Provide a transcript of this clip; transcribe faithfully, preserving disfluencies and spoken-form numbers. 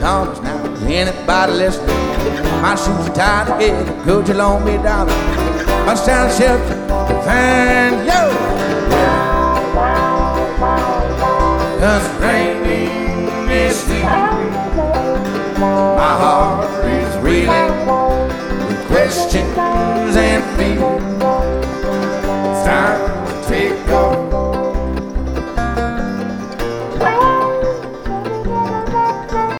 dollars now. Is anybody listening? My shoes are tied together. Could you loan me a dollar? Bust down the shelter, find